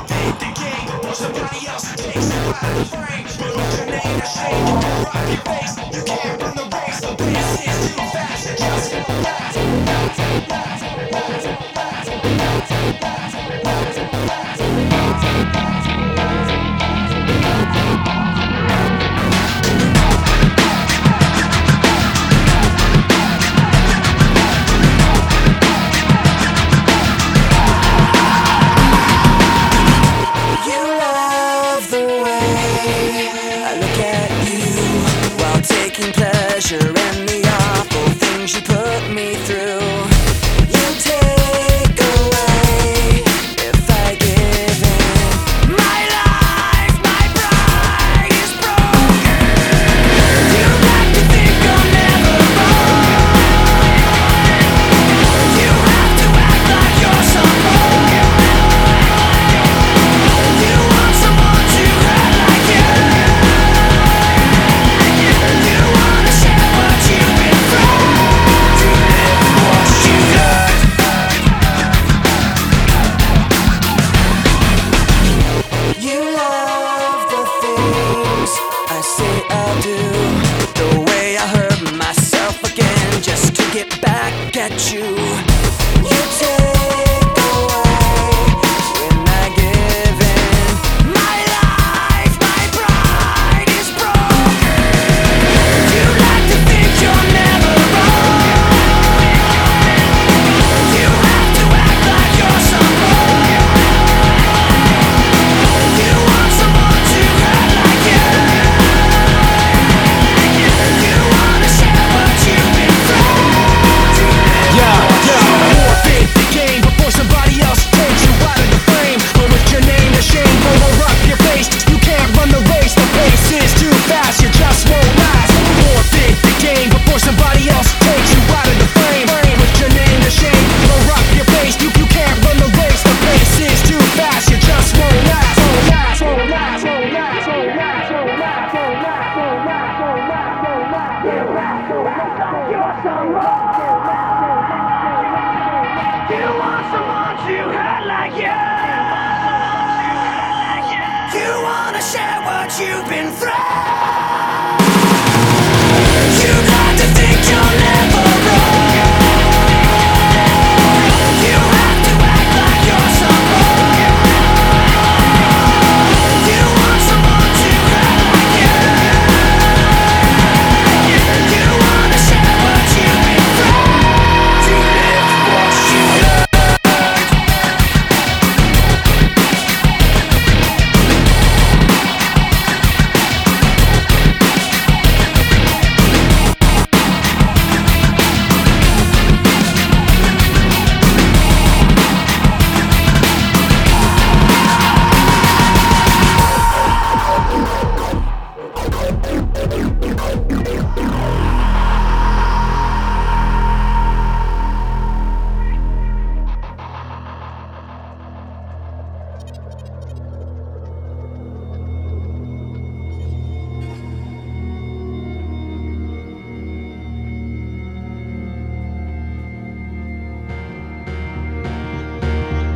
forfeit the game, or somebody else takes you out of the frame. But with your name to shame, you will rock your face. You can't run the race, the pace is too fast. It just won't last. You love the way I look at you while taking pleasure in the awful things you put me through. You take away if I give in. My life, my pride is broken. You like to think I'll never fall. You have to act like you're someone. You want someone to hurt like you. You wanna share what you've been through. To live what you got. You love the things I say I'll do. The way I hurt myself again just to get back at you. You take away when I give in. My life, my pride is broken. You like to think you're never wrong. You have to act like you're someone. You want someone to hurt like you. You wanna share what you've been through. Forfeit the game before somebody else takes you out of the frame. But with your name to shame, roll up your face. You can't run the race, the pace is too fast. You just won't last. Forfeit the game before somebody else takes you out of the frame. With your name to shame, roll up your face. You can't run the race, the pace is too fast. You just won't last. Won't last. Won't last. Won't last. Won't last. Won't last. Won't last. Won't last. Won't last. Won't last. You have to act like you're someone. You want someone to hurt like you. You wanna share what you've been through.